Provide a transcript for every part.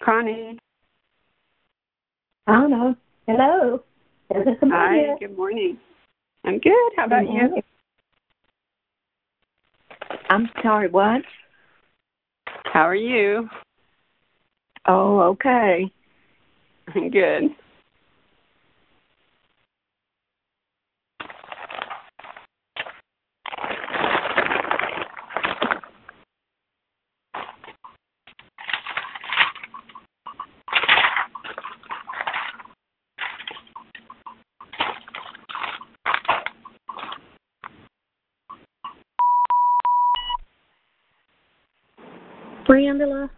Connie. Anna. Hello. Hi, good morning. I'm good. How about you? I'm sorry, what? How are you? Oh, okay. Good. Briandela?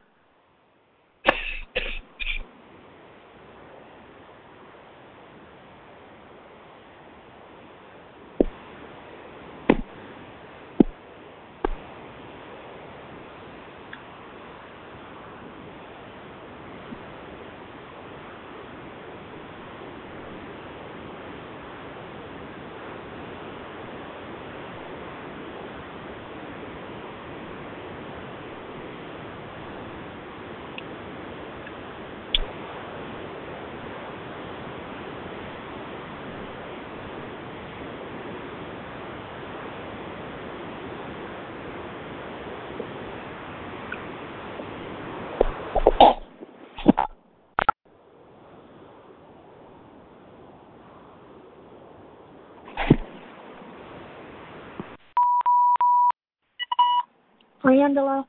Briandela?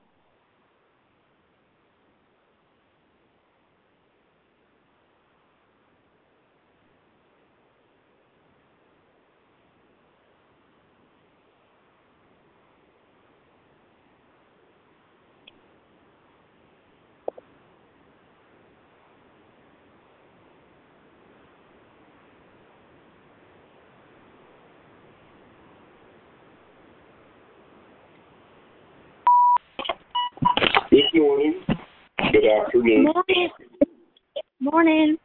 Good morning. Good afternoon. Morning.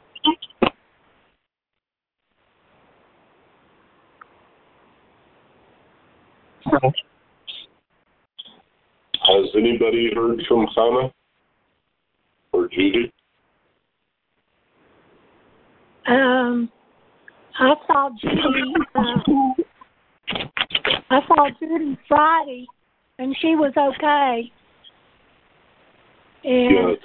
Has anybody heard from Hannah or Judy? I saw Judy. I saw Judy Friday, and she was okay. And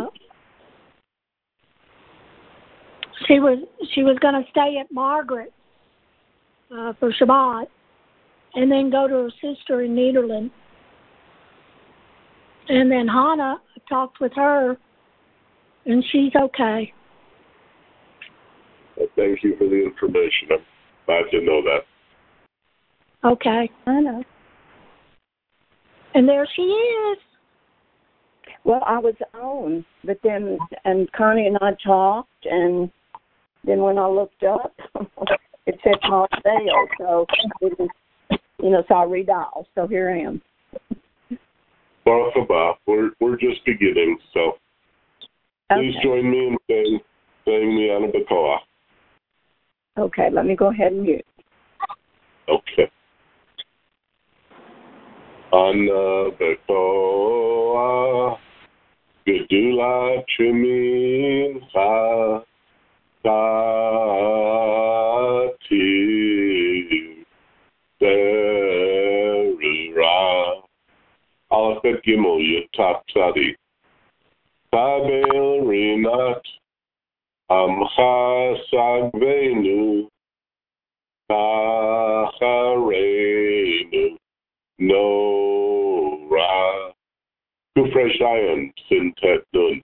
she was going to stay at Margaret for Shabbat, and then go to her sister in Nederland. And then Hannah, I talked with her, and she's okay. Well, thank you for the information. I'm glad to know that. Okay. I know. And there she is. Well, I was on, but then, and Connie and I talked, and then when I looked up, it said not fail, so it was, so I redialed, so here I am. Baruch haba. We're just beginning, so please join me in saying Mi'ana B'Koach. Okay, let me go ahead and mute. Okay. Ana B'Koach Gedulat Shemincha Tati Terra Aleph Bet Gimel Yotap Tzadi Tabel Rinat Amcha Sagvenu Tachareinu Nora Kufrei Shayon Sintet Nun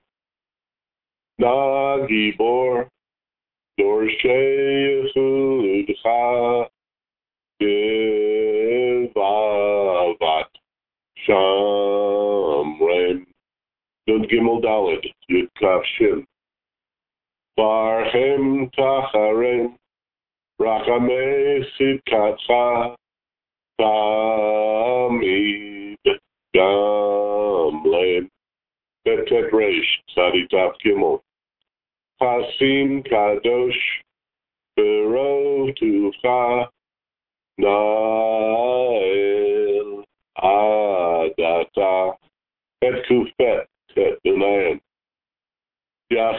Na Gibor Dorshei Yechudcha Givavat Shamrem Yud Gimel Daled Yud Kaf Shin Barchem Tacharem Rachamei Sidkatcha Tamid Gamlen Betet Reish Tzadi Taf Gimel Hasim Kadosh Bero Tucha Nael Adata Et Kufet Et Dunayan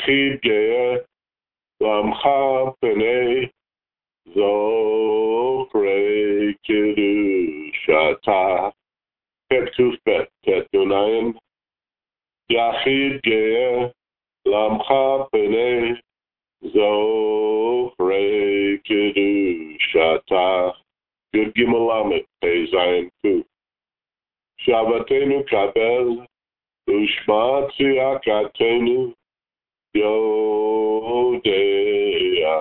Yachid Ge'eh Lamcha Penei Zofrei Kedushata. Pet Kufbet, Pet Nunayan. Yachid Ge'eh Lamcha Penei Zofrei Kedushata. Good Gimelamet, Pei Zion Kuf. Shabbatenu Kabel, Ushma Tziyakatenu, Yodea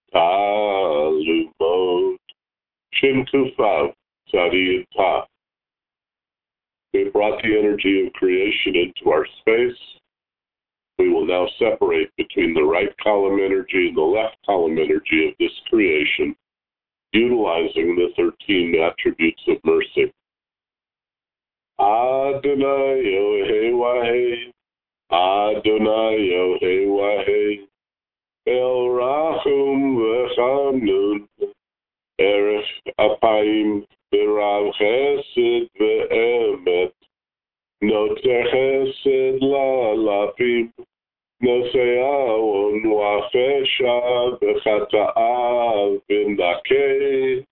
Talumot, Shin Kufav, Tzadi Ta. We brought the energy of creation into our space. We will now separate between the right column energy and the left column energy of this creation, utilizing the 13 attributes of mercy. Adonai Yohei Wahei, Adonai Yohei Wahei, El Rachum V'Chanun, Erech Apayim V'Rav Chesed V'Emet, Noter Chesed La'alafim, Nosei Awon Wa'Chesha V'Chata'av V'Nakei.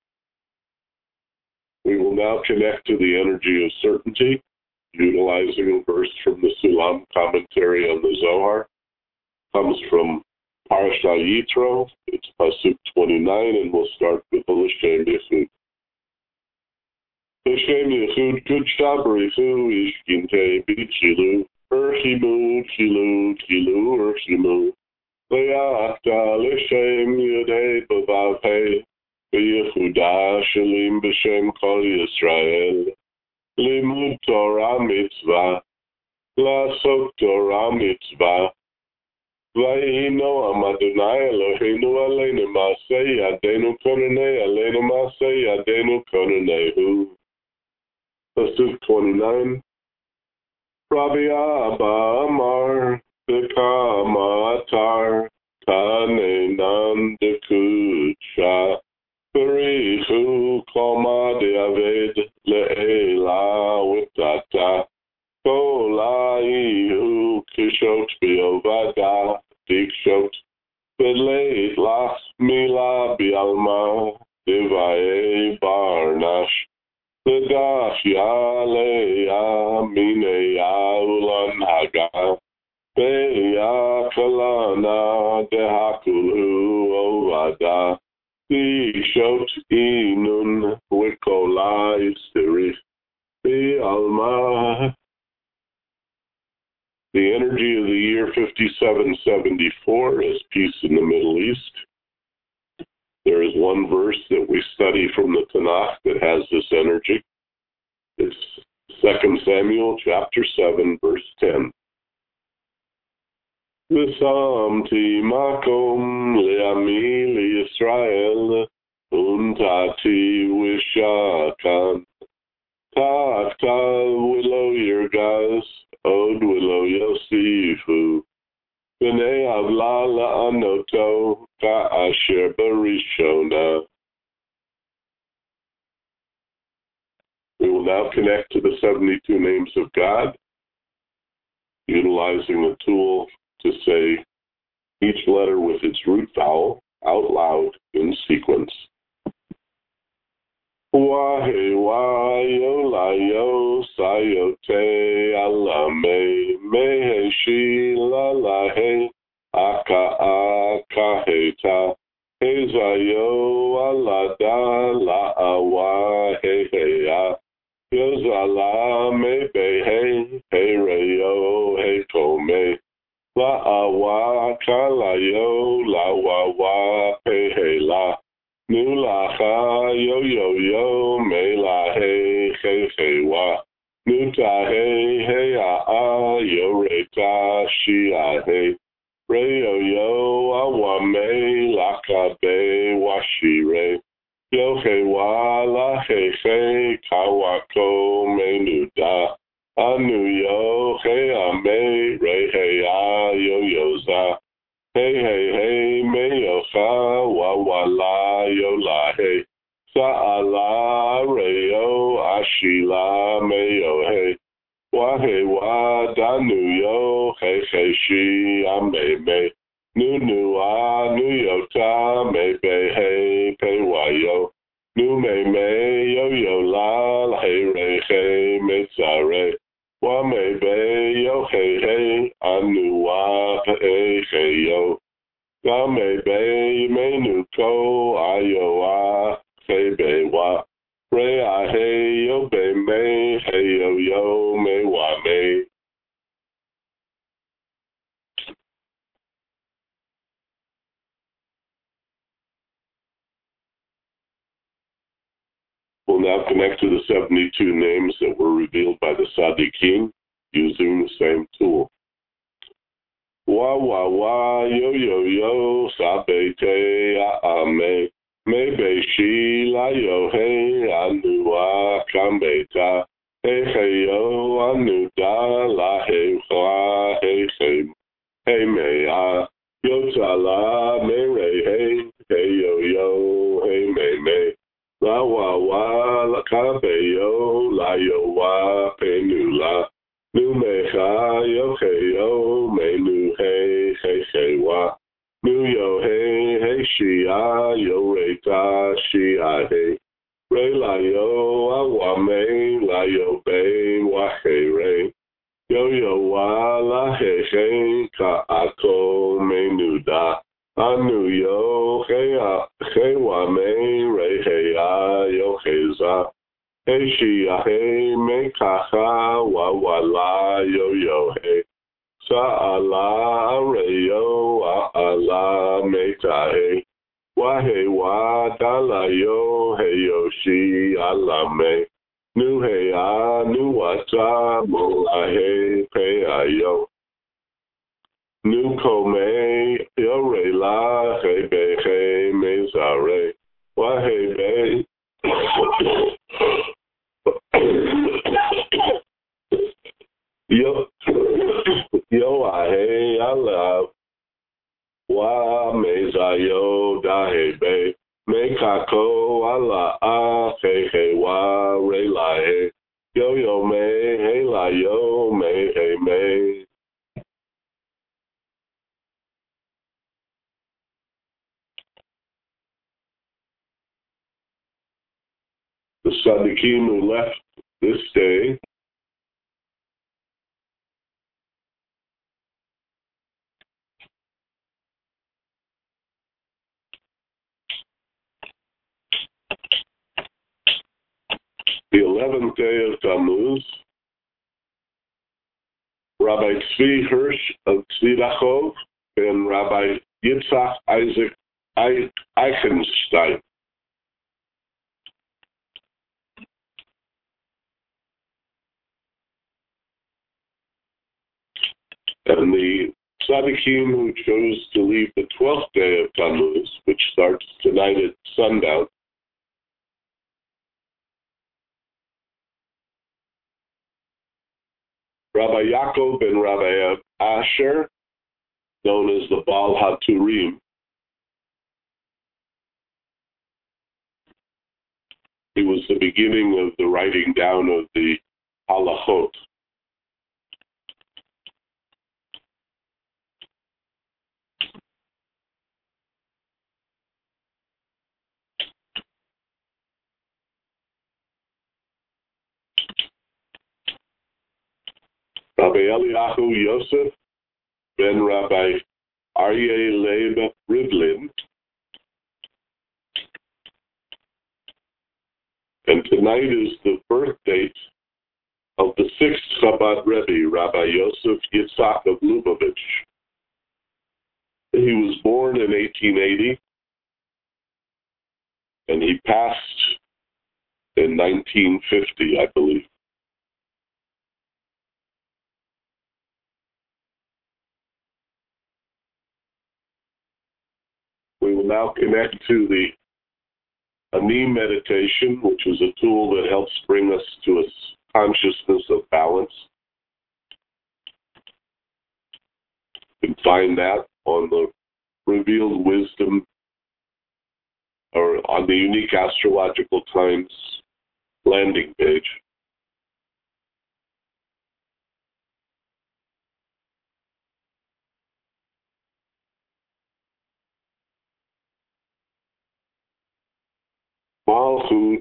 We will now connect to the energy of certainty, utilizing a verse from the Sulam commentary on the Zohar. Comes from Parashat Yitro. It's Pasuk 29, and we'll start with the L'Shem Yechud. L'Shem Yechud Kudsha B'Richu Ishkintei B'Chilu Urchimu Chilu Chilu Urchimu Le'achta L'Shem Yudhei B'Vavhei B'Yehuda Shalim B'Shem Kol Yisrael Limud Torah Mitzvah La'asok Torah Mitzvah V'Yehi Noam Adonai Eloheinu Aleinu Ma'aseh Yadenu Kononei Aleinu Ma'aseh Yadenu Kononehu. Pasuk 29. Rabbi Abba Amar B'Kama Atar Kanenan Dekudsha B'Richu Koma De'aved Le'ela Witata Kolaihu Kishot B'Yovada Dikshot B'Leit Lach Mila B'Alma Devaye Barnash L'Dach Yaleya Mineya Ulan Haga Beya Kalana Dehakulu Ovada Dikshot Inun Wikola Yisterich B'Alma. The energy of the year 5774 is peace in the Middle East. There is one verse that we study from the Tanakh that has this energy. It's 2 Samuel chapter 7, verse 10. V'samti makom le'ami li'Yisrael untati wishakan ta'aktav willow yirgaz od willow yosifu b'nei avla la'anoto ka'asher barishona. We will now connect to the 72 names of God, utilizing the tool to say each letter with its root vowel out loud in sequence. Wahe wayo layo sayote alame mehe shi lalahe aka akaheta hezayo alada la'awa heheya yozala mebehe hereyo hekome la'awa kalayo lawawa pehela nulaha yo yo yo melahe hehewa nutahe heya yoreta shiahe reyo yo awame lakabe washire yohewa lahehe kawako menuda anu yo heame reheya yoyoza hey hey hey meyocha wawala yolahe sa'ala reyo ashila meyohe Wahe wa danu yo he he shi ame me nu nu a nu yo ta me be he pe wa yo nu me yo yo la he re he me sa re wa me be yo he anu wa he yo ga me be me nu ko ayo wa he be wa re a he yo be me he yo yo me wa me. We'll now connect to the 72 names that were revealed by the Sadiqim using the same tool. Wa wa wa yo yo yo sabe te a me me be shi la yo he anu wa kambeta he he yo anu da la he wa he me a yo ta la me re he yo he me la wa wa la ka be yo la yo wa pe nu la nu me ha yo he yo me nu he wa nu yo he shi a yo re ta shi a he re la yo a wa me la yo be wa he re yo wa la he ka a ko me nu da anu yo he wa me re he a yo he za he shi a he me ka ha wa la yo he sa a la re yo a la me ta he wa da la yo shi a la me nu he a nu wa ta mo a he pe a yo nu ko me yo re la he be me sa re wa he be yo a he a la wa me za yo da he be me ka ko a la a he wa re la he yo me he la yo me he me. The Sadiqim who left this day the 11th day of Tammuz, Rabbi Tzvi Hirsch of Tzvidachov and Rabbi Yitzhak Isaac Eichenstein. And the Tzadikim who chose to leave the 12th day of Tammuz, which starts tonight at sundown, Rabbi Yaakov and Rabbi Asher, known as the Baal HaTurim. It was the beginning of the writing down of the halachot. Rabbi Eliyahu Yosef ben Rabbi Aryeh Leib Rivlin. And tonight is the birth date of the 6th Chabad Rebbe, Rabbi Yosef Yitzhak of Lubavitch. He was born in 1880, and he passed in 1950, I believe. We will now connect to the Ani meditation, which is a tool that helps bring us to a consciousness of balance. You can find that on the Revealed Wisdom or on the Unique Astrological Times landing page. Malchut.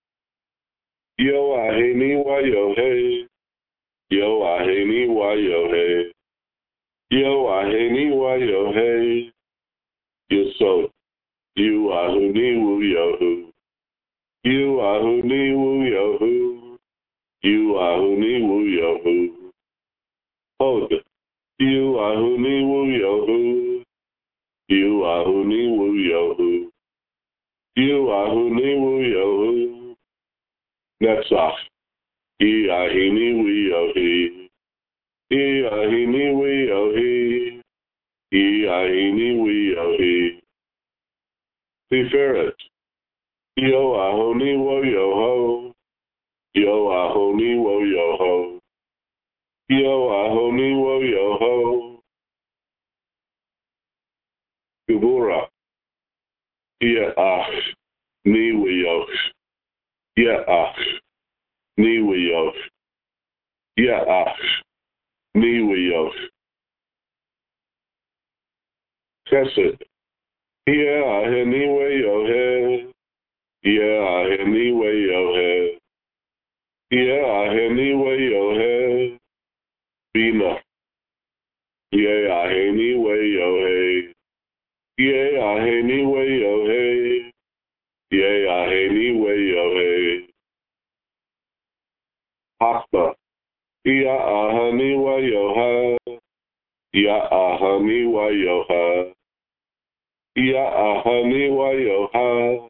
Yo aheni wa yo hey. Yo aheni wa yo hey. Yo aheni wa yo hey. Yesod. You ahuni wu yohu. You ahuni wu yohu. You ahuni wu yohu. Hod. You ahuni wu yohu. You ahuni wu yohu. You ahuni wu yohu. Netzach. I ahini wu yohi. I ahini wu yohi. I ahini wu yohi. Tiferet. Yo ahoni wo yoho. Yo ahoni wo yoho. Yo ahoni wo yoho. Gevura. Ye ach. Ni wo yoch. Ye ach. Ni wo yoch. Ye ach. Ni wo yoch. Chesed. Ye aheni wo yohe. Ye aheni wo yohe. Ye aheni wo yohe. Bina. Ye aheni wo yohe. Ye aheni wo yohe. Ye aheni wo yohe. Hakma. Ya ahani wa yoha. Ya ahani wa yoha. Ya ahani wa yoha.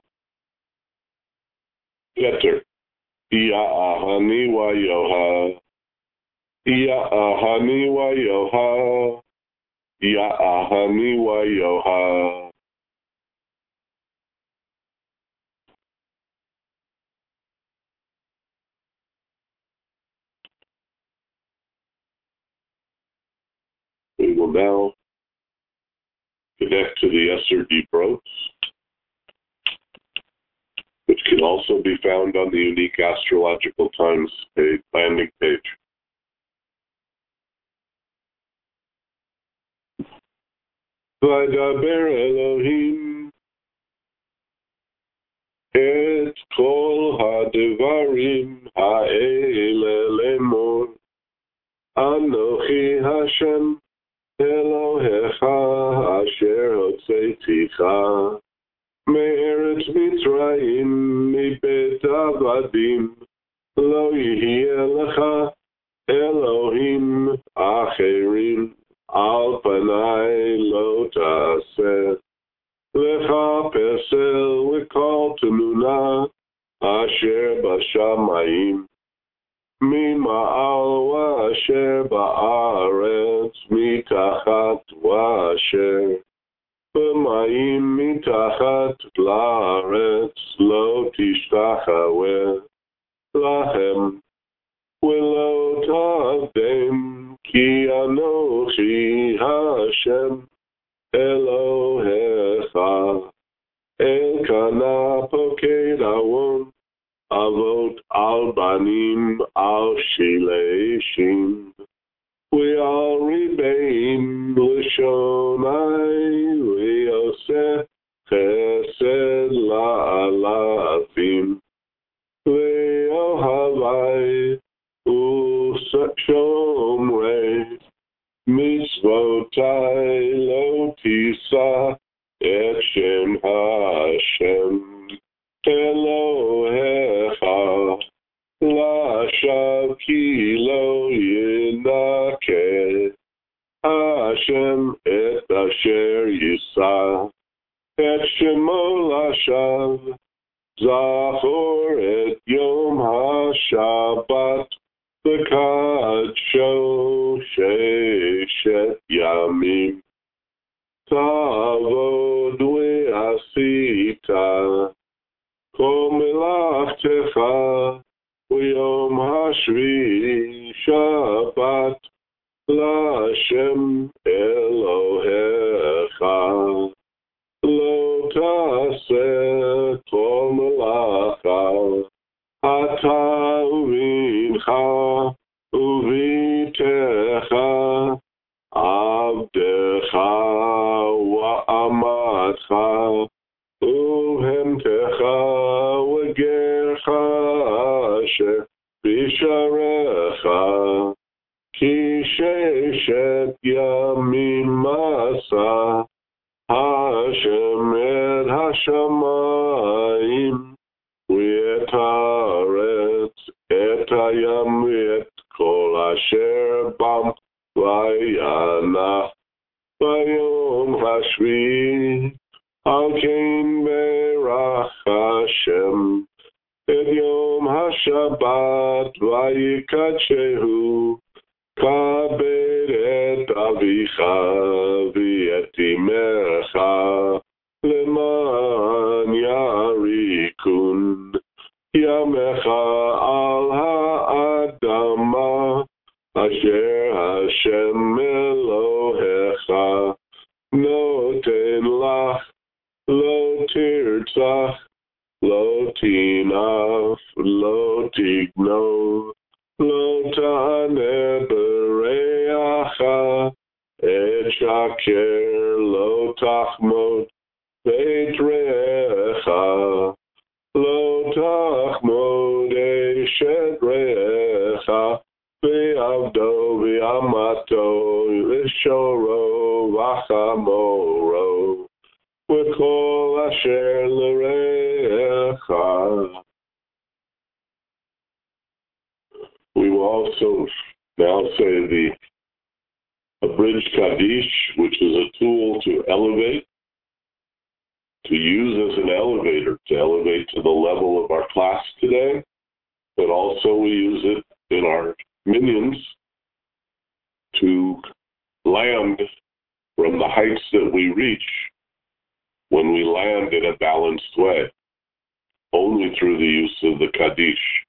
Keter. Ya ahani wa yoha. Ya ahani wa yoha. Ya ahani wa yoha. We will now connect to the Esser Deep Roads, which can also be found on the Unique Astrological Times page, landing page. V'daber Elohim et kol ha'devarim ha'ele lemor Anochi Hashem Elohecha asher hotzeiticha me'eretz Mitzrayim mibet avadim lo yihye lecha Elohim acherim al panai lo ta'aseh lecha pesel v'kol temuna asher b'shamayim ממעל ואשר בארץ, מתחת ואשר במים מתחת לארץ, לא תשתחווה להם, ולא תעבדם, כי אנוכי השם אלוהיך, אלקנה פוקד עוון, Avot al banim al shileshim. We all rebaim l'shonai le'oseh chesed la'alafim. Le'ohavai u'shomrei mitzvotai lo tisa et shem Hashem. Elohecha lashav ki lo yinakeh Hashem et asher yisa et shemo lashav zachor et yom hashabbat v'kadsho sheshet yamim tavod ve'asita Kol melachtecha uyom hashvi Shabbat LaHashem Elohecha Lo taseh kol melacha Ata uvincha uvitecha Abdecha wa'amatcha Uvemtecha Lecha, Ki Sheshet Yamim Masa, Hashem et Hashamayim, V'et Haaretz, et Hayam, v'et Kol Asher Bam, V'yanach, V'yom Hashvi, Al Kein Berach Hashem, et Yom HaShabbat, V'yikadshehu, Kabed et Avicha, v'et Imecha, Leman Yarikun, Yamecha al ha'adama, Asher Hashem Elohecha, Noten lach, lo tirtzach, lo tinaf, lo tigno, lo taneh bereacha, et shaker, lo tachmod, beit re'echa, lo tachmod eshet re'echa, ve'avdo ve'amato, v'shoro v'achamoro, v'kol asher l're'echa. We will also now say the abridged Kaddish, which is a tool to elevate, to use as an elevator, to elevate to the level of our class today, but also we use it in our minions to land from the heights that we reach when we land in a balanced way, only through the use of the Kaddish.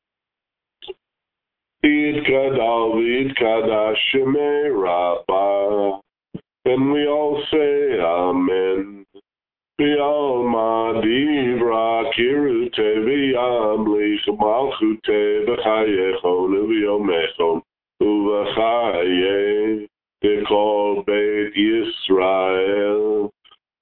Yitkadal v'yitkadash shemei Rabbah, and we all say Amen. V'alma divra kirute v'yamlich malchute v'chayechon v'yomechon u'v'chaye v'kol beit Yisrael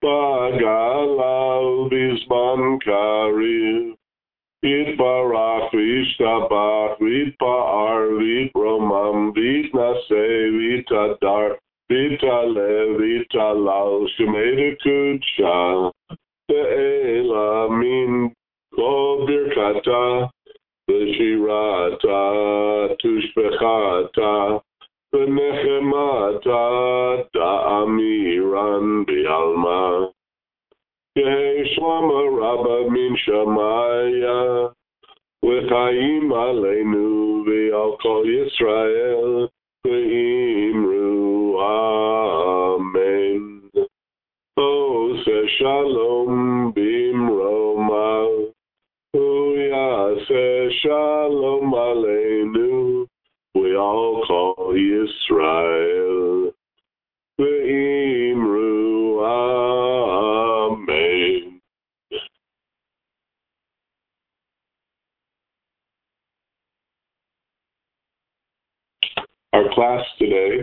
b'galal b'zman kariv Yitbarach v'yishtabach v'yitpa'ar v'yitromam v'yitnaseh v'yitadar v'yitalev v'yitalal shemei d'kudsha ve'ela min kol birkata v'shirata tushbechata v'nechemata da'amiran b'alma Shlomo Rabba min Shamaya, v'chaim aleinu v'al kol Yisrael, v'imru Amen. Ose shalom b'imroma, u'yaseh shalom aleinu, v'al kol Yisrael, v'imru Amen. Our class today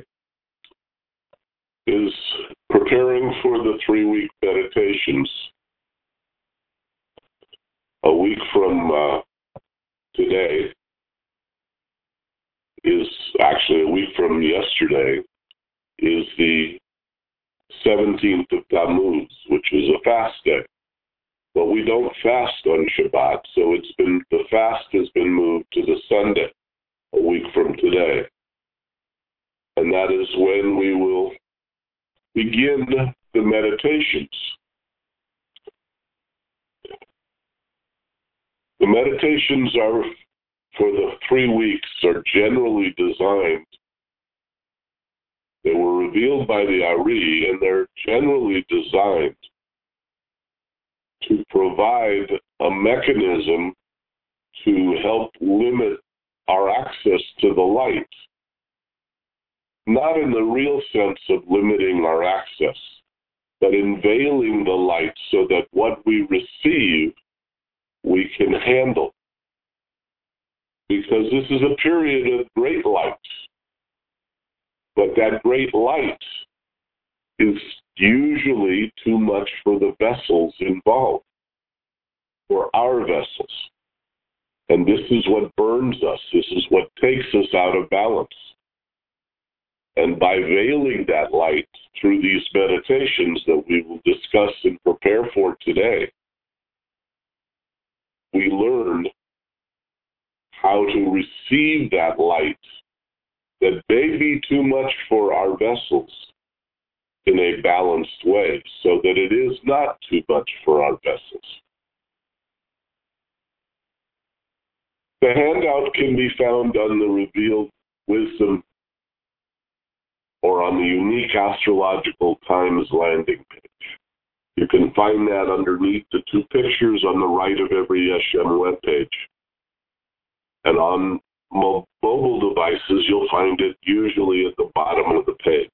is preparing for the 3-week meditations. A week from today is actually a week from yesterday is the 17th of Tammuz, which is a fast day. But we don't fast on Shabbat, so the fast has been moved to the Sunday, a week from today. And that is when we will begin the meditations. The meditations are for the 3 weeks are generally designed. They were revealed by the Ari, and they're generally designed to provide a mechanism to help limit our access to the light. Not in the real sense of limiting our access, but in veiling the light so that what we receive, we can handle. Because this is a period of great light. But that great light is usually too much for the vessels involved, for our vessels. And this is what burns us. This is what takes us out of balance. And by veiling that light through these meditations that we will discuss and prepare for today, we learn how to receive that light that may be too much for our vessels in a balanced way, so that it is not too much for our vessels. The handout can be found on the Revealed Wisdom or on the Unique Astrological Times landing page. You can find that underneath the two pictures on the right of every Yeshem webpage. And on mobile devices, you'll find it usually at the bottom of the page.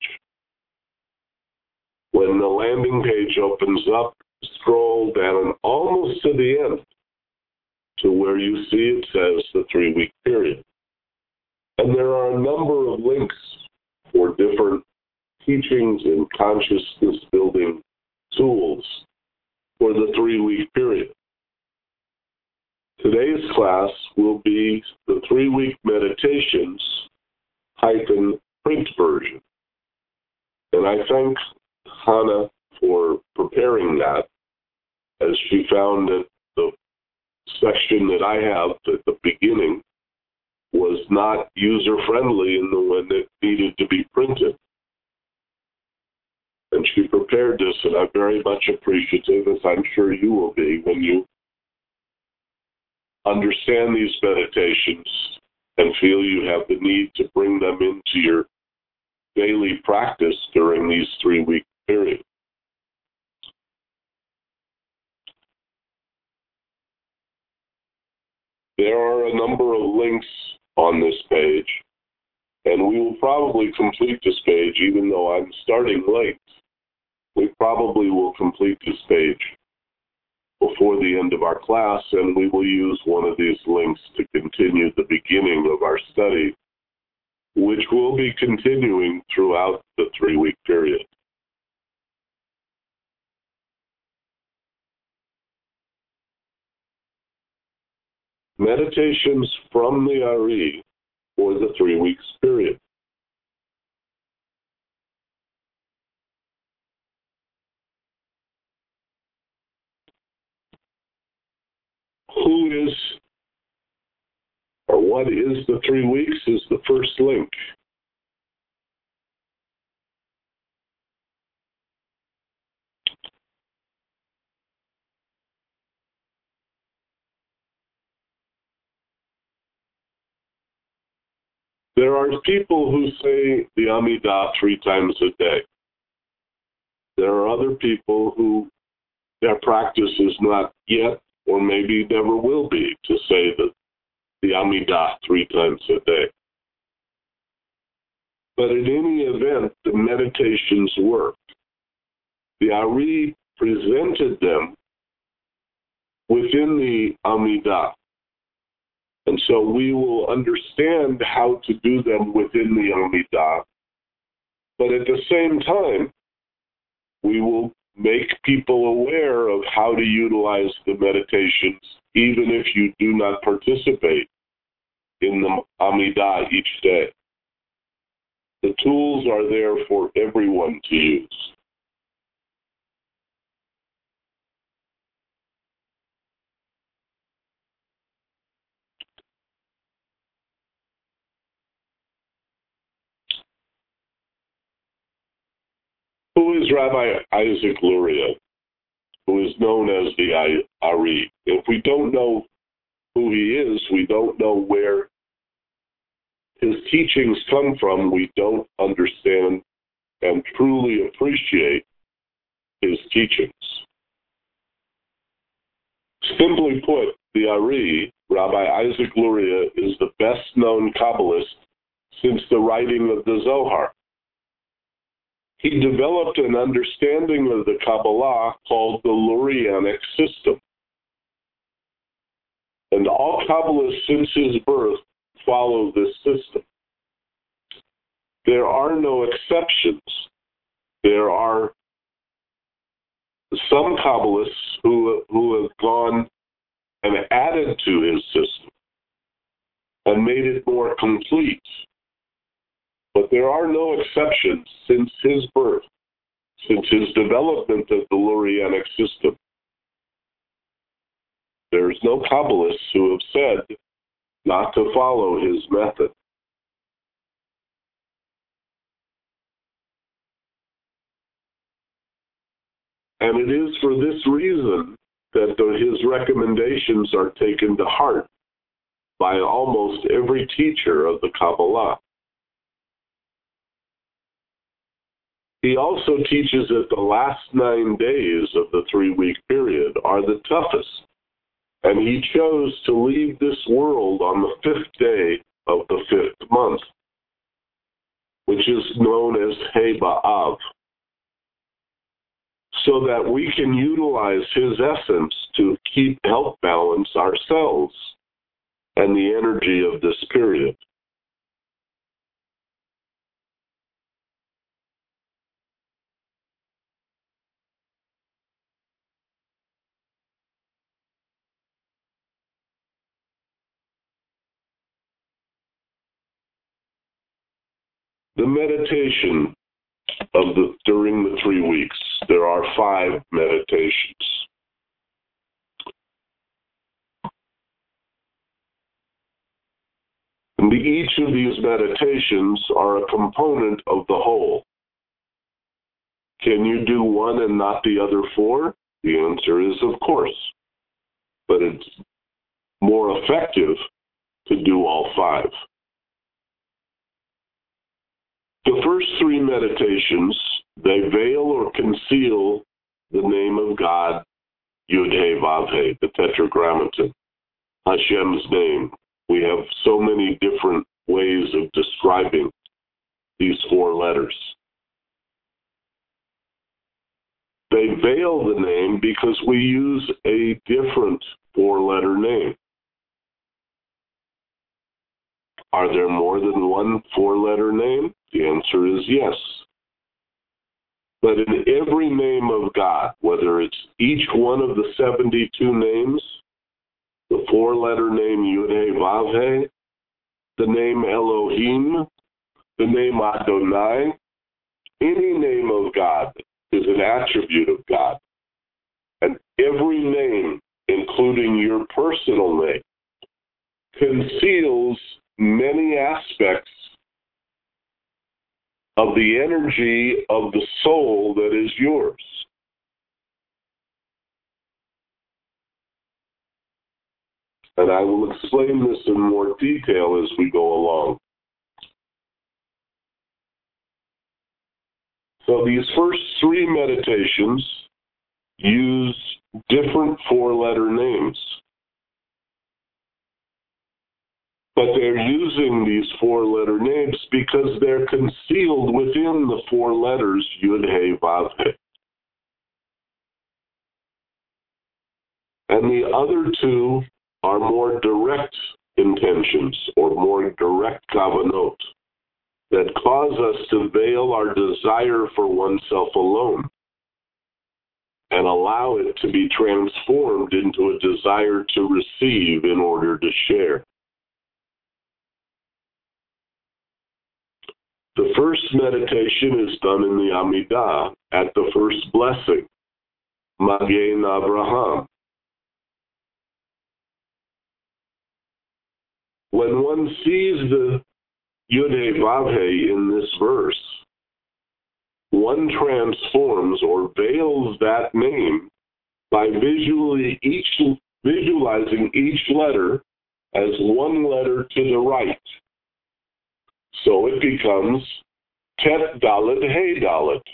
When the landing page opens up, scroll down almost to the end to where you see it says the 3-week period. And there are a number of links for different teachings and consciousness building tools for the 3-week period. Today's class will be the 3-week meditations -print version. And I thank Hannah for preparing that, as she found that the section that I have at the beginning was not user-friendly in the one that needed to be printed. And she prepared this, and I'm very much appreciative, as I'm sure you will be, when you understand these meditations and feel you have the need to bring them into your daily practice during these 3-week periods. There are a number of links on this page, and we will probably complete this page, even though I'm starting late. We probably will complete this page before the end of our class, and we will use one of these links to continue the beginning of our study, which will be continuing throughout the 3-week period. Meditations from the Ari for the 3 weeks period. Who is, or what is the 3 weeks is the first link. There are people who say the Amidah 3 times a day. There are other people who their practice is not yet, or maybe never will be, to say that the Amidah 3 times a day. But in any event, the meditations work. The Ari presented them within the Amidah. And so we will understand how to do them within the Amidah. But at the same time, we will make people aware of how to utilize the meditations, even if you do not participate in the Amidah each day. The tools are there for everyone to use. Who is Rabbi Isaac Luria, who is known as the Ari? If we don't know who he is, we don't know where his teachings come from, we don't understand and truly appreciate his teachings. Simply put, the Ari, Rabbi Isaac Luria, is the best-known Kabbalist since the writing of the Zohar. He developed an understanding of the Kabbalah called the Lurianic system. And all Kabbalists since his birth follow this system. There are no exceptions. There are some Kabbalists who have gone and added to his system. and made it more complete. But there are no exceptions since his birth, since his development of the Lurianic system. There's no Kabbalists who have said not to follow his method. And it is for this reason that his recommendations are taken to heart by almost every teacher of the Kabbalah. He also teaches that the last 9 days of the 3-week period are the toughest, and he chose to leave this world on the 5th day of the 5th month, which is known as Hei B'Av, so that we can utilize his essence to help balance ourselves and the energy of this period. The meditation during the 3 weeks, there are 5 meditations. And each of these meditations are a component of the whole. Can you do one and not the other 4? The answer is of course. But it's more effective to do all 5. The first 3 meditations, they veil or conceal the name of God, Yud-Heh-Vav-Heh, the Tetragrammaton, Hashem's name. We have so many different ways of describing these 4 letters. They veil the name because we use a different 4-letter name. Are there more than one 4-letter name? The answer is yes. But in every name of God, whether it's each one of the 72 names, the 4-letter name Yud-Heh-Vav-Heh, the name Elohim, the name Adonai, any name of God is an attribute of God. And every name, including your personal name, conceals many aspects of the energy of the soul that is yours. And I will explain this in more detail as we go along. So these first 3 meditations use different 4-letter names. But they're using these 4-letter names because they're concealed within the 4 letters Yud-Heh-Vav-Heh. And the other 2 are more direct intentions or more direct kavanot that cause us to veil our desire for oneself alone and allow it to be transformed into a desire to receive in order to share. The first meditation is done in the Amidah at the first blessing, Magen Avraham. When one sees the Yud-Heh-Vav-Heh in this verse, one transforms or veils that name by visualizing each letter as one letter to the right. So it becomes Tet Dalet Hey Dalet.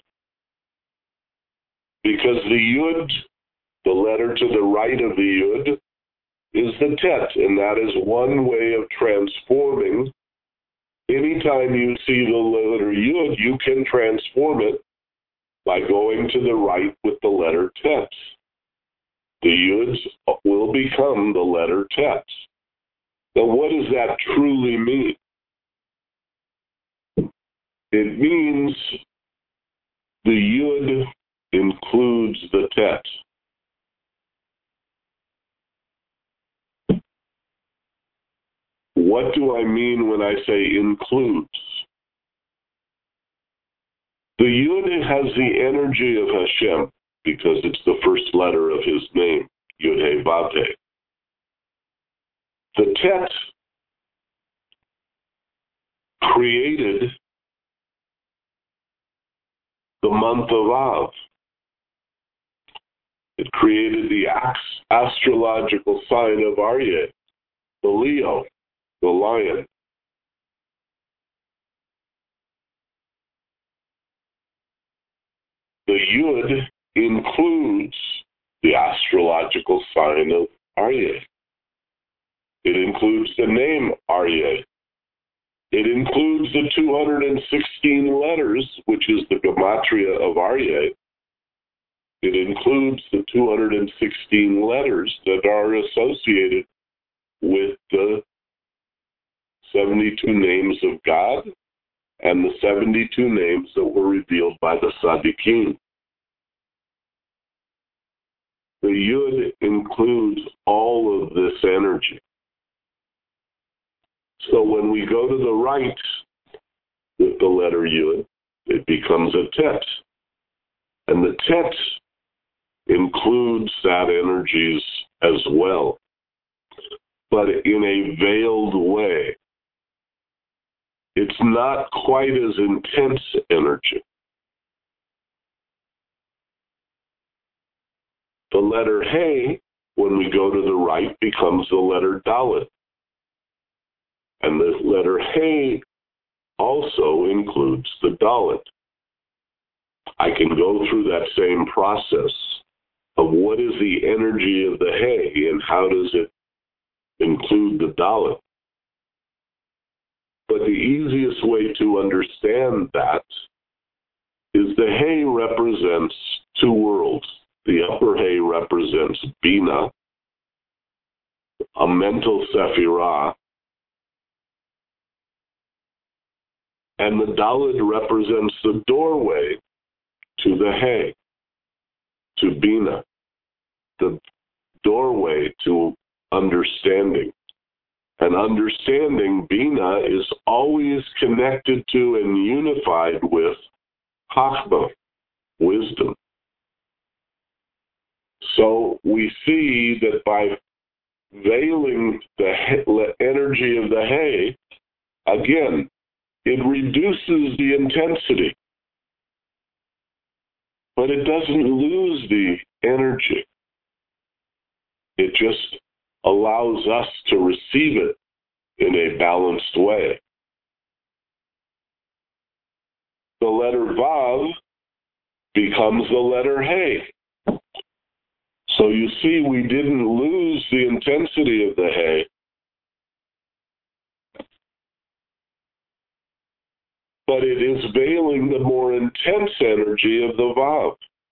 Because the Yud, the letter to the right of the Yud, is the Tet, and that is one way of transforming. Anytime you see the letter Yud, you can transform it by going to the right with the letter Tet. The Yuds will become the letter Tet. Now, what does that truly mean? It means the Yud includes the Tet. What do I mean when I say includes? The Yud has the energy of Hashem because it's the first letter of his name, Yud-He Vav-He. The Tet created the month of Av. It created the astrological sign of Aryeh, the Leo, the lion. The Yud includes the astrological sign of Aryeh. It includes the name Aryeh. It includes the 216 letters, which is the gematria of Aryeh. It includes the 216 letters that are associated with the 72 names of God and the 72 names that were revealed by the Tzaddikim. The Yud includes all of this energy. So when we go to the right with the letter Yud, it becomes a Tet. And the Tet includes that energies as well, but in a veiled way. It's not quite as intense energy. The letter He, when we go to the right, becomes the letter Dalet. And the letter He also includes the Dalet. I can go through that same process of what is the energy of the He and how does it include the Dalet. But the easiest way to understand that is the He represents two worlds. The upper He represents Bina, a mental Sephirah, and the Dalet represents the doorway to the He, to Bina, the doorway to understanding. And understanding, Bina, is always connected to and unified with Chachma, wisdom. So we see that by veiling the energy of the He, again, it reduces the intensity, but it doesn't lose the energy. It just allows us to receive it in a balanced way. The letter Vav becomes the letter He. So you see, we didn't lose the intensity of the He, but it is veiling the more intense energy of the Vav.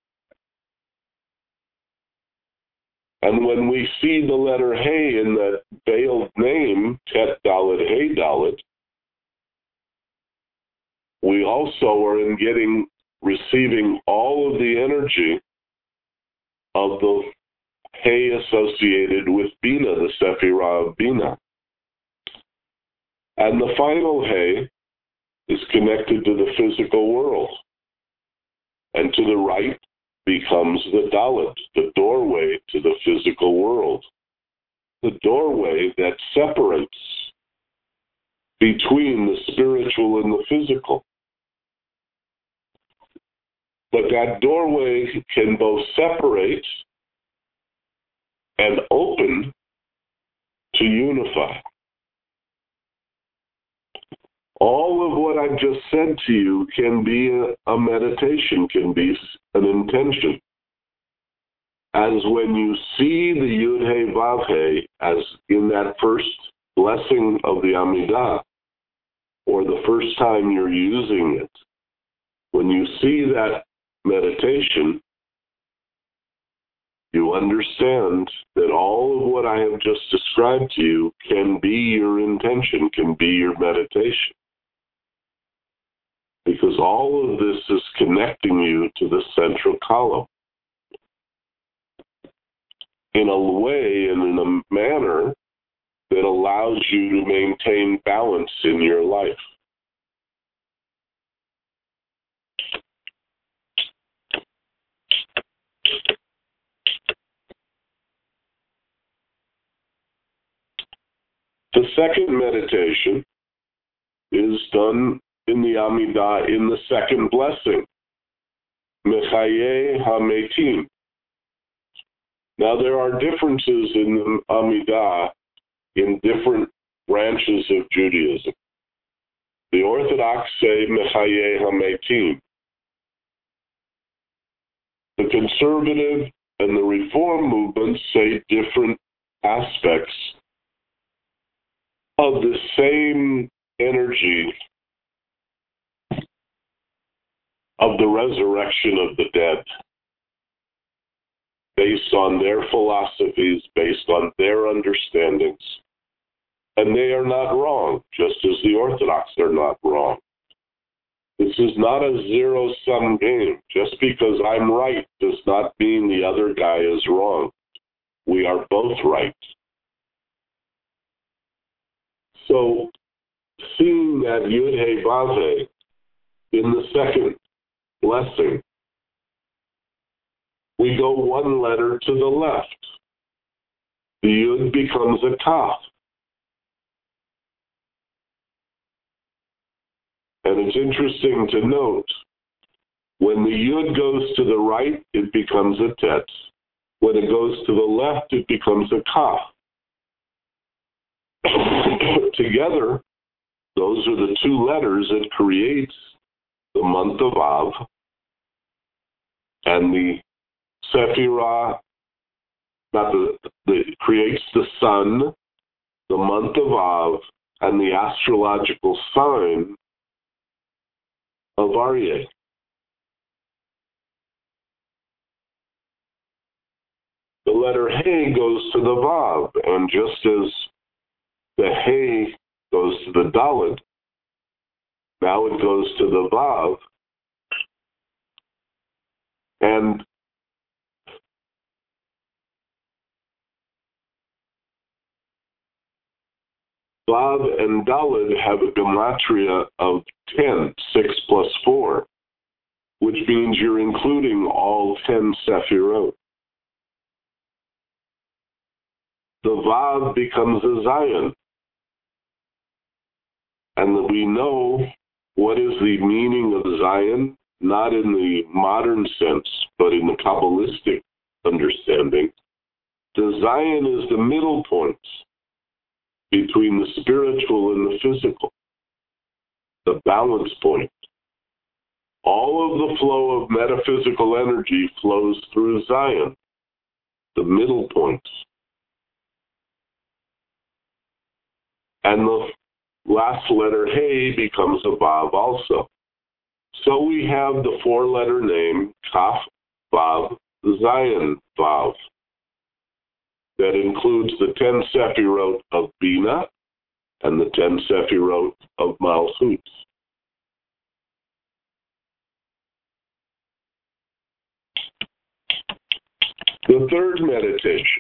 And when we see the letter He in the veiled name, Tet Dalet He Dalet, we also are receiving all of the energy of the He associated with Bina, the Sephirah of Bina. And the final He is connected to the physical world. And to the right becomes the Dalet, the doorway to the physical world. The doorway that separates between the spiritual and the physical. But that doorway can both separate and open to unify. All of what I've just said to you can be a meditation, can be an intention. As when you see the Yud-He Vav-He, as in that first blessing of the Amidah, or the first time you're using it, when you see that meditation, you understand that all of what I have just described to you can be your intention, can be your meditation. Because all of this is connecting you to the central column. In a way and in a manner that allows you to maintain balance in your life. The second meditation is done in the Amidah in the second blessing, Mechaye HaMetim. Now there are differences in the Amidah in different branches of Judaism. The Orthodox say Mechaye HaMetim. The conservative and the Reform movements say different aspects of the same energy of the resurrection of the dead, based on their philosophies, based on their understandings. And they are not wrong, just as the Orthodox are not wrong. This is not a zero-sum game. Just because I'm right does not mean the other guy is wrong. We are both right. So, seeing that Yud-Heh-Vav-Heh in the second blessing, we go one letter to the left. The Yud becomes a Kaf. And it's interesting to note, when the Yud goes to the right, it becomes a Tet. When it goes to the left, it becomes a Kaf. Together, those are the two letters that creates the month of Av and the Sephirah, creates the sun, the month of Av, and the astrological sign of Aryeh. The letter Hey goes to the Vav, and just as the Hey goes to the Dalet, now it goes to the Vav, and Vav and Dalet have a gematria of 10, 6 plus 4, which means you're including all 10 Sephirot. The Vav becomes a Zion. And we know what is the meaning of Zion, not in the modern sense, but in the Kabbalistic understanding. The Zion is the middle point between the spiritual and the physical, the balance point. All of the flow of metaphysical energy flows through Zion, the middle point. And the last letter, Hey, becomes a Vav also. So we have the four-letter name, Kaf, Vav, Zion, Vav. That includes the 10 Sephirot of Bina and the 10 Sephirot of Malchut. The third meditation.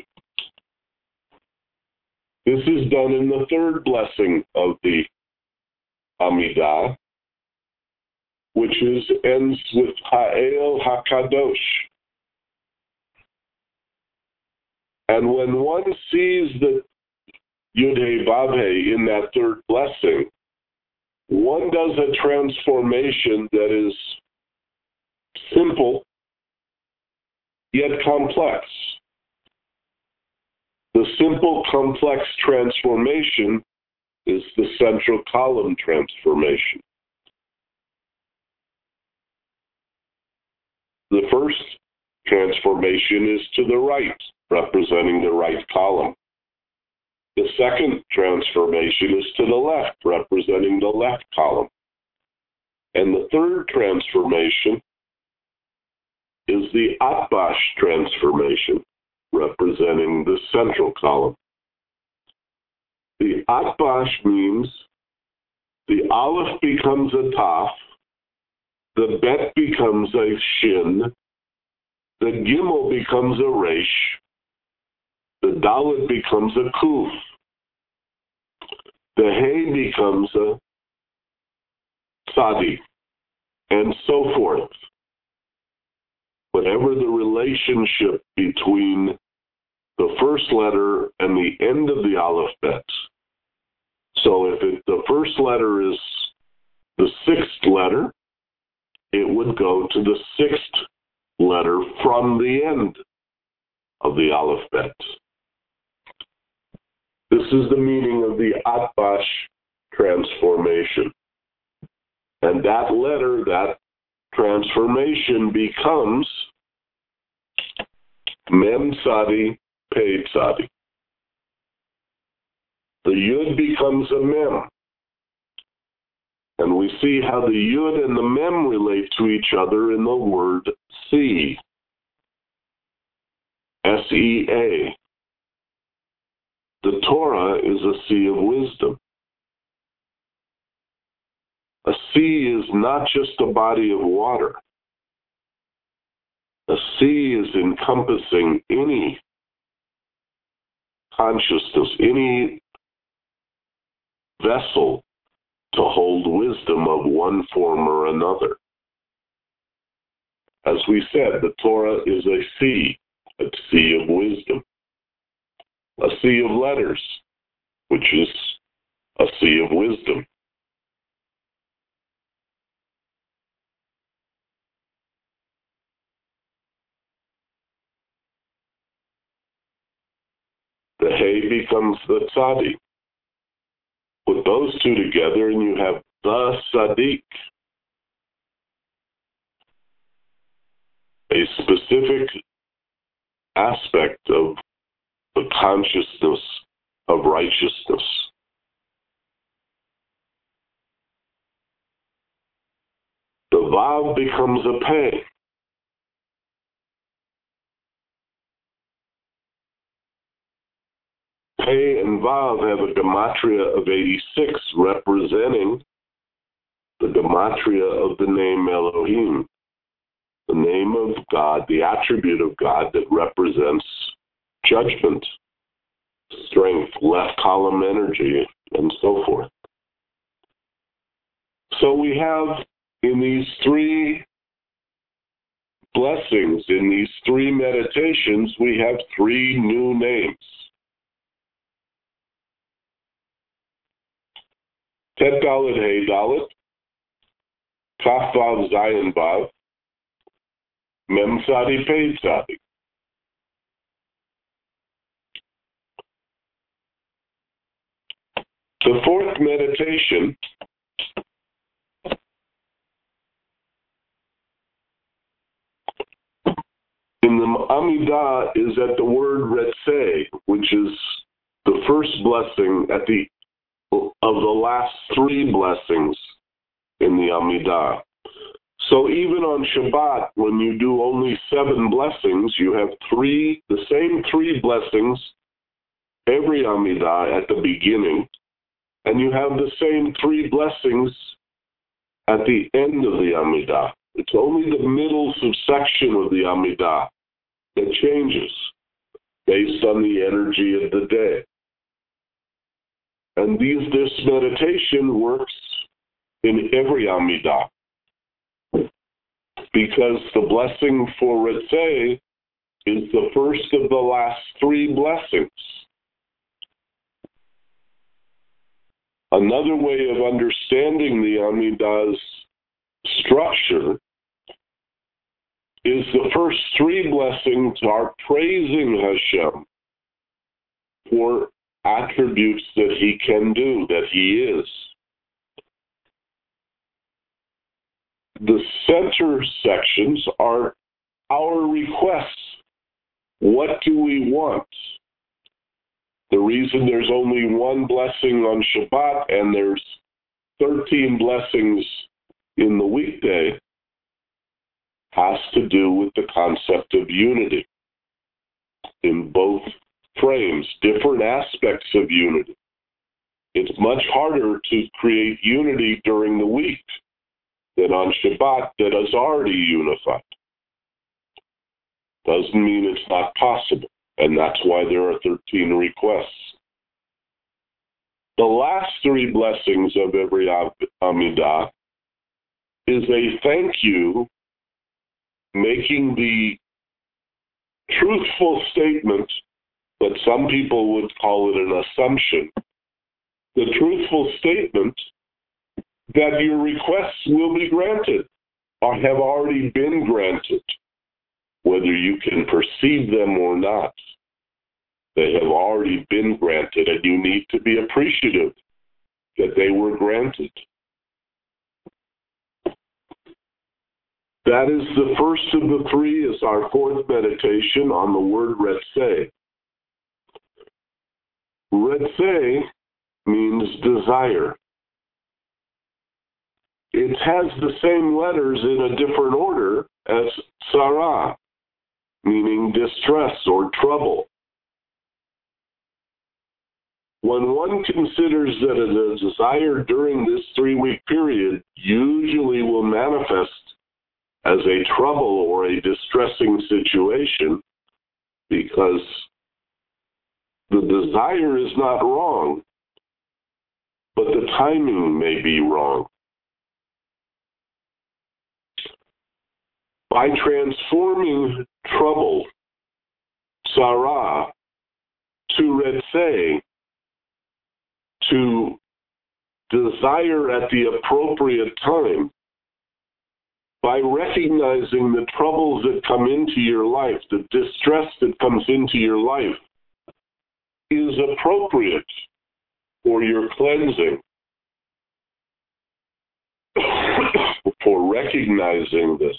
This is done in the third blessing of the Amidah, which ends with Ha'el HaKadosh. And when one sees the Yud-Heh-Vav-Heh in that third blessing, one does a transformation that is simple yet complex. The simple, complex transformation is the central column transformation. The first transformation is to the right, representing the right column. The second transformation is to the left, representing the left column. And the third transformation is the Atbash transformation, representing the central column. The Atbash means the Aleph becomes a Taf, the Bet becomes a Shin, the Gimel becomes a Resh, the Dalet becomes a Kuf, the He becomes a Tzadi, and so forth. Whatever the relationship between the first letter and the end of the alphabet. So if the first letter is the sixth letter, it would go to the sixth letter from the end of the alphabet. This is the meaning of the Atbash transformation. And that letter, that transformation becomes Mem Tzadi, Pei Tzadi. The Yud becomes a Mem. And we see how the Yud and the Mem relate to each other in the word See. S-E-A. The Torah is a sea of wisdom. A sea is not just a body of water. A sea is encompassing any consciousness, any vessel to hold wisdom of one form or another. As we said, the Torah is a sea of wisdom, a sea of letters, which is a sea of wisdom. The He becomes the Tzadi. Put those two together and you have the Tzaddik. A specific aspect of the consciousness of righteousness. The Vav becomes a Pei. Pei and Vav have a gematria of 86, representing the gematria of the name Elohim, the name of God, the attribute of God that represents judgment, strength, left column energy, and so forth. So we have in these three blessings, in these three meditations, we have three new names. Tet Dalet He Dalet, Kaf Vav Zayin Vav, Mem Tzadi Pei Tzadi. The fourth meditation in the Amidah is at the word Retzeh, which is the first blessing of the last three blessings in the Amidah. So even on Shabbat, when you do only 7 blessings, you have the same three blessings every Amidah at the beginning, and you have the same 3 blessings at the end of the Amidah. It's only the middle subsection of the Amidah that changes based on the energy of the day. And this meditation works in every Amidah, because the blessing for Retzeh is the first of the last 3 blessings. Another way of understanding the Amidah's structure is the first 3 blessings are praising Hashem for attributes that He can do, that He is. The center sections are our requests. What do we want? The reason there's only 1 blessing on Shabbat and there's 13 blessings in the weekday has to do with the concept of unity in both frames, different aspects of unity. It's much harder to create unity during the week than on Shabbat that is already unified. Doesn't mean it's not possible, and that's why there are 13 requests. The last three blessings of every Amidah is a thank you, making the truthful statement, but some people would call it an assumption, the truthful statement that your requests will be granted or have already been granted, whether you can perceive them or not. They have already been granted, and you need to be appreciative that they were granted. That is the first of the three, is our fourth meditation on the word Retzeh. Retzeh means desire. It has the same letters in a different order as Sarah, meaning distress or trouble. When one considers that a desire during this 3-week period usually will manifest as a trouble or a distressing situation, because the desire is not wrong, but the timing may be wrong. By transforming trouble, Sarah, to Retzeh, to desire at the appropriate time, by recognizing the troubles that come into your life, the distress that comes into your life, is appropriate for your cleansing. For recognizing this,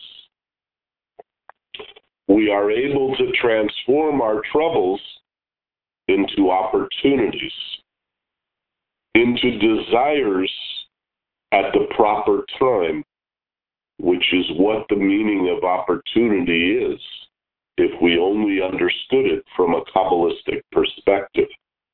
we are able to transform our troubles into opportunities, into desires at the proper time, which is what the meaning of opportunity is, if we only understood it from a Kabbalistic perspective.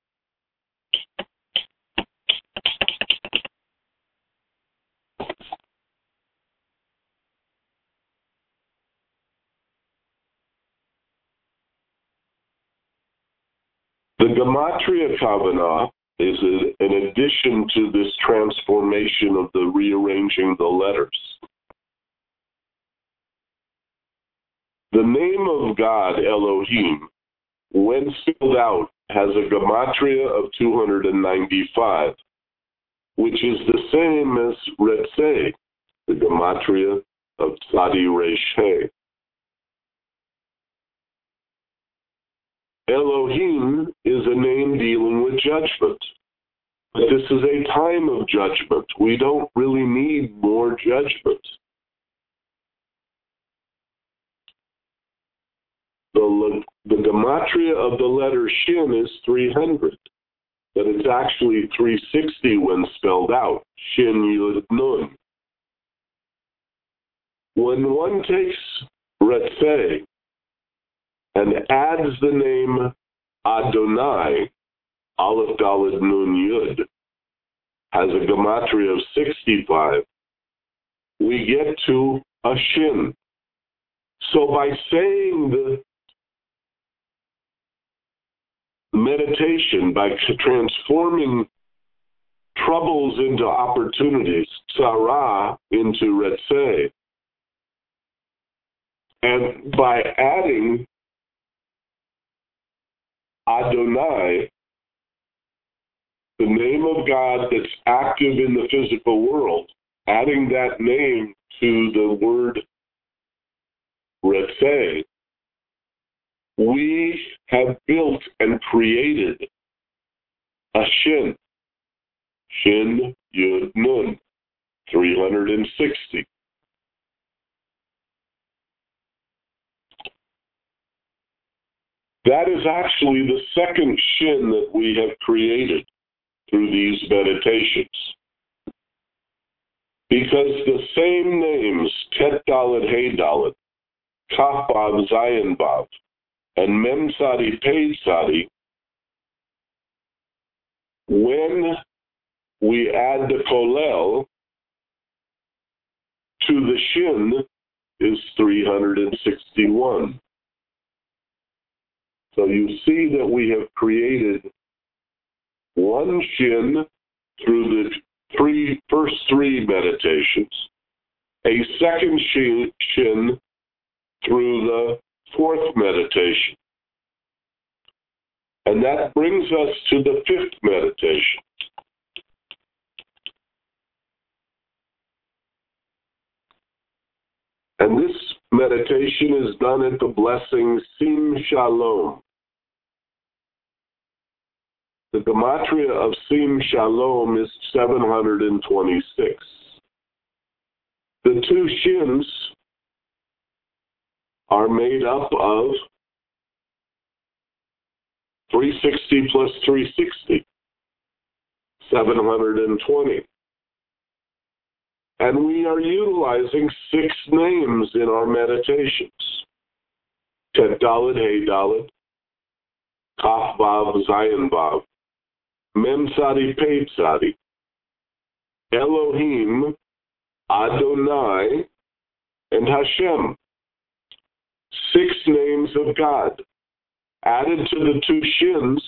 The Gematria Kavanah is an addition to this transformation of the rearranging the letters. The name of God, Elohim, when spelled out, has a gematria of 295, which is the same as Retzeh, the gematria of Tzadi Resh He. Elohim is a name dealing with judgment. But this is a time of judgment. We don't really need more judgment. The gematria of the letter Shin is 300, but it's actually 360 when spelled out, Shin Yud Nun. When one takes Retzeh and adds the name Adonai, Aleph Daled Nun Yud, has a gematria of 65, we get to a Shin. So by saying the meditation, by transforming troubles into opportunities, Sarah into Retzeh, and by adding Adonai, the name of God that's active in the physical world, adding that name to the word Retzeh, we have built and created a Shin. Shin Yud Nun, 360. That is actually the second Shin that we have created through these meditations. Because the same names, Tet Dalet Hey Dalet, Kaf Bav Zayin Bav, and Mem Tzadi Pei Tzadi, when we add the Kolel to the Shin, is 361. So you see that we have created one Shin through the first three meditations, a second shin through the fourth meditation. And that brings us to the fifth meditation. And this meditation is done at the blessing Sim Shalom. The gematria of Sim Shalom is 726. The two shins are made up of 360 plus 360, 720. And we are utilizing 6 names in our meditations. Tet Dalet, Hey Dalet, Kaf Vav, Zayin Vav, Mem Tzadi, Pei Tzadi, Elohim, Adonai, and Hashem. 6 names of God. Added to the two shins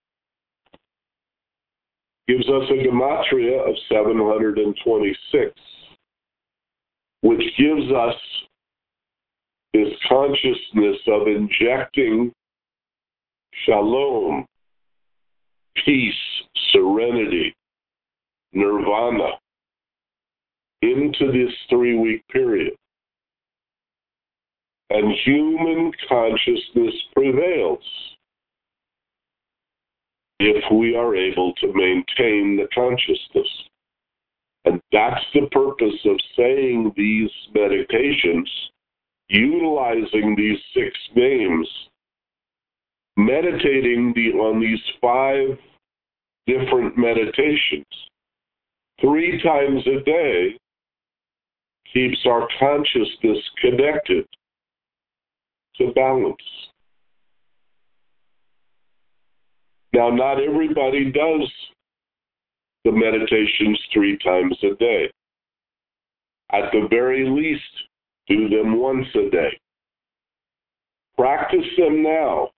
gives us a gematria of 726, which gives us this consciousness of injecting shalom, peace, serenity, nirvana into this 3-week period. And human consciousness prevails if we are able to maintain the consciousness. And that's the purpose of saying these meditations, utilizing these 6 names, meditating on these 5 different meditations 3 times a day keeps our consciousness connected to balance. Now, not everybody does the meditations 3 times a day. At the very least, do them once a day. Practice them now.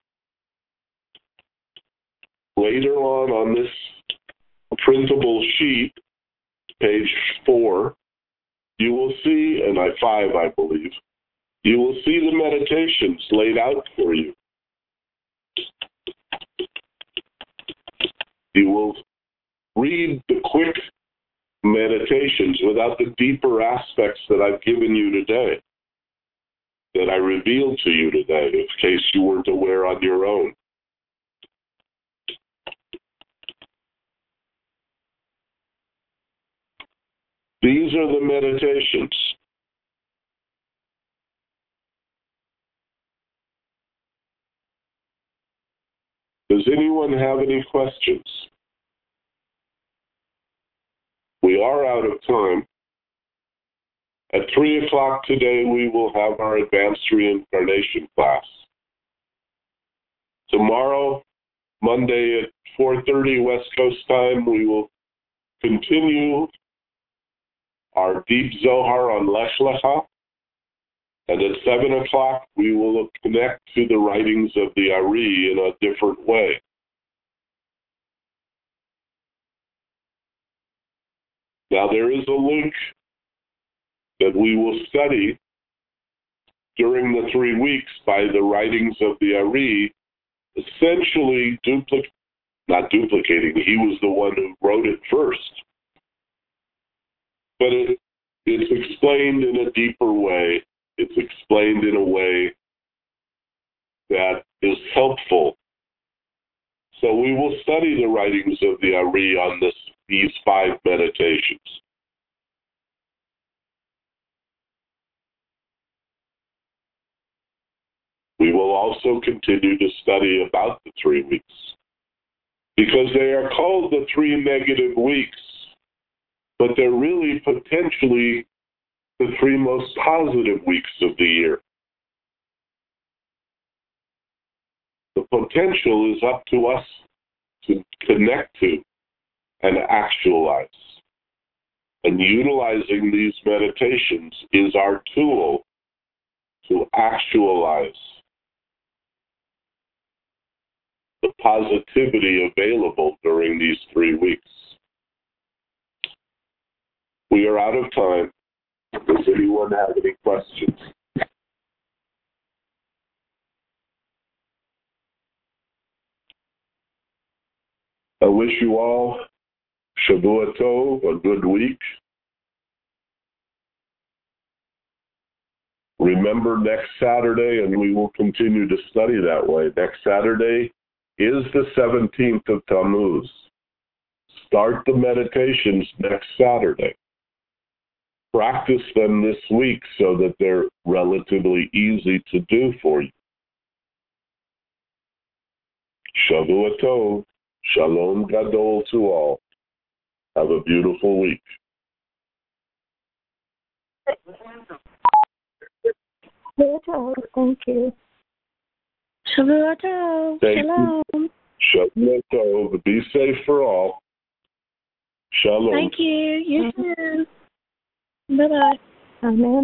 Later on this printable sheet, page 4, you will see, and 5, I believe, you will see the meditations laid out for you. You will read the quick meditations without the deeper aspects that I've given you today, that I revealed to you today, in case you weren't aware on your own. These are the meditations. Does anyone have any questions? We are out of time. At 3 o'clock today, we will have our advanced reincarnation class. Tomorrow, Monday at 4:30 West Coast time, we will continue our Deep Zohar on Lech Lecha. And at 7 o'clock, we will connect to the writings of the Ari in a different way. Now, there is a link that we will study during the 3 weeks by the writings of the Ari, essentially not duplicating, he was the one who wrote it first. But it's explained in a deeper way. It's explained in a way that is helpful. So we will study the writings of the Ari on these 5 meditations. We will also continue to study about the 3 weeks, because they are called the 3 negative weeks, but they're really potentially the 3 most positive weeks of the year. The potential is up to us to connect to and actualize. And utilizing these meditations is our tool to actualize the positivity available during these 3 weeks. We are out of time. Does anyone have any questions? I wish you all Shavua Tov, a good week. Remember next Saturday, and we will continue to study that way. Next Saturday is the 17th of Tammuz. Start the meditations next Saturday. Practice them this week so that they're relatively easy to do for you. Shavua Tov. Shalom Gadol to all. Have a beautiful week. Thank you. Shavua Tov. Shalom. Shavua Tov. Be safe for all. Shalom. Thank you. You too. Bye-bye. Amen.